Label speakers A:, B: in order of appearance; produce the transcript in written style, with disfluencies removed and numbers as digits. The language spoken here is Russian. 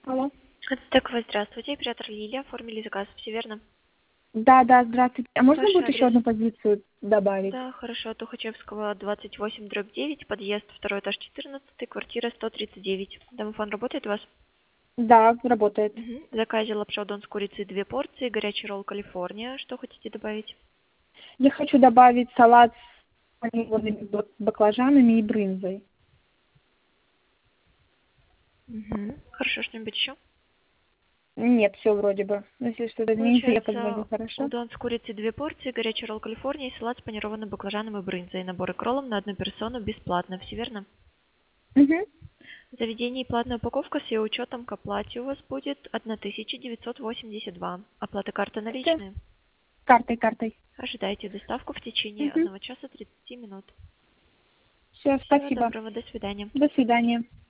A: Алло.
B: Так, вы здравствуйте, оператор Лилия, оформили заказ, все верно?
A: Да, да, здравствуйте. А можно
B: Ваш
A: будет еще
B: адрес?
A: одну позицию добавить?
B: Да, хорошо, Тухачевского, 28/9, подъезд, второй этаж, 14, квартира 139. Домофон работает у вас?
A: Да, работает.
B: Мгм. В заказе лапша удон с курицей 2 порции, горячий ролл Калифорния. Что хотите добавить?
A: Я хочу добавить салат с панированными баклажанами и брынзой.
B: Угу. Хорошо, что-нибудь еще?
A: Нет, все вроде бы. Но если что-то изменится, я позвоню,
B: Получается,
A: хорошо?
B: удон с курицей 2 порции, горячий ролл Калифорния и салат с панированным баклажаном и брынзой. Наборы к роллам на одну персону бесплатно, все верно?
A: Угу.
B: В заведении платная упаковка с ее учетом к оплате у вас будет 1982. Оплата карты
A: Все,
B: наличные.
A: картой.
B: Ожидайте доставку в течение
A: Угу.
B: 1 часа 30 минут.
A: Все,
B: Всего
A: спасибо.
B: доброго, до свидания.
A: До свидания.